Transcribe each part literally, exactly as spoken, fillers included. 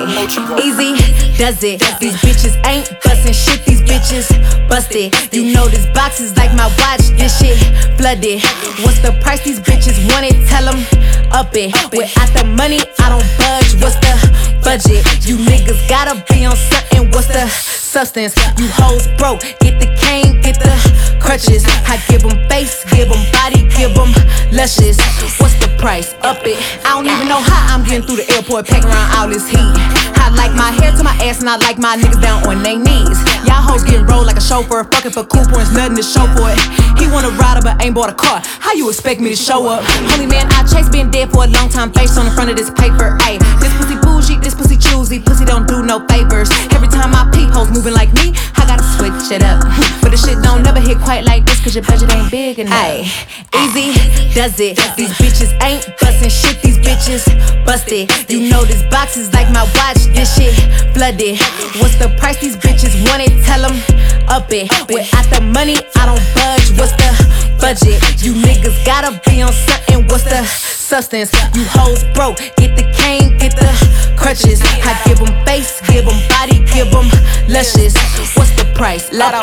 Easy does it. These bitches ain't bustin' shit. These bitches busted. You know this box is like my watch. This shit flooded. What's the price? These bitches want it. Tell them up it. Without the money, I don't budge. What's the budget? You niggas gotta be on something. What's the substance? You hoes broke. Get the cane, get the crutches. I give them face, give them body, give them luscious. What's the price? Up it. I don't even know how I'm getting through the airport, pack around all this heat. I like my hair to my ass and I like my niggas down on their knees. Y'all hoes getting rolled like a chauffeur, fucking for cool points, nothing to show for it. He wanna ride up but ain't bought a car. How you expect me to show up? Homie man, I chase been dead for a long time, face on the front of this paper. Ayy, this pussy bougie, this pussy choosy, pussy don't do no favors. Every time I peep, hoes moving like me, I gotta switch it up. But the shit don't never hit quite like this, cause your budget ain't big enough. Ayy, easy does it. These bitches ain't bustin' shit, these bitches busted. You know this box is like my watch, this shit flooded. What's the price? These bitches want it, tell them up it. Without the money, I don't budge. What's the budget? You niggas gotta be on something. What's the substance? You hoes broke. Get the cane, get the crutches. I give them face, give them body, give them luscious. What's the price? Lotto.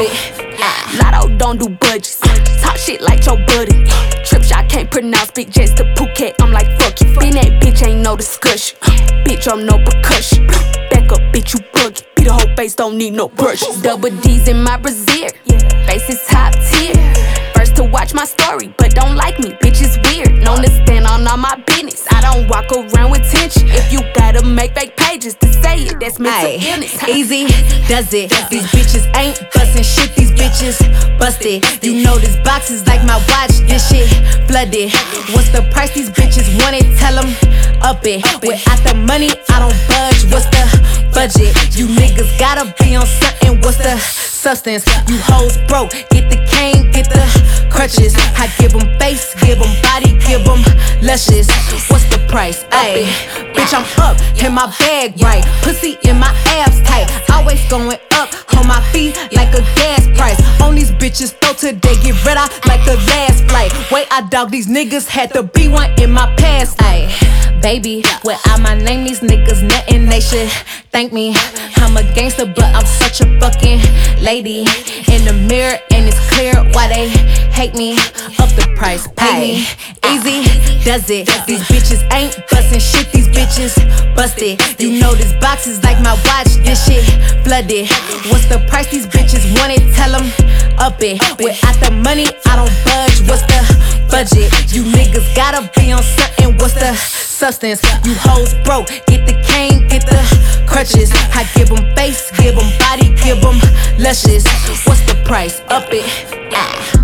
Lotto don't do budgets. Talk shit like your buddy. Trip shot can't pronounce big jets to Phuket. I'm like fuck you. Been that bitch ain't no discussion. Bitch I'm no percussion. Back up bitch you buggy. Be the whole face don't need no brushes. Double D's in my brassiere. Face is top tier. First to watch my story, but don't like me. Bitch is weird. Known to stand on all my business. I don't walk around with tension. If you gotta make fake pages to say it, that's mental Ay, illness. easy does it. These bitches ain't bustin' shit. These bitches busted. You know this box is like my watch. This shit flooded. What's the price? These bitches want it. Tell them up it. Without the money, I don't budge. What's the budget? You niggas gotta be on something. What's the substance? You hoes broke. Get the cane, get the crutches. I give them face, give them body, give them luscious. What's the price? Ayy, bitch, I'm up in my bag right. Pussy in my abs tight. Always going up on my feet like a gas price. On these bitches throat today, get red eye like the last flight. Wait, I dog these niggas, had to be one in my past. Ayy, baby, without my name, these niggas nothing. They should thank me. I'm a gangster, but I'm such a fucking lady. In the mirror, and it's clear why they hate me. Up the price, pay me. Easy does it. These bitches ain't bustin' shit. These bitches busted. You know this box is like my watch. This shit flooded. What's the price? These bitches want it. Tell them up it. Without the money, I don't budge. What's the budget? You niggas gotta be on something. What's the substance? You hoes broke. Get the cane, get the crutches. I give them face, give them body, give them luscious. What's the price? Up it.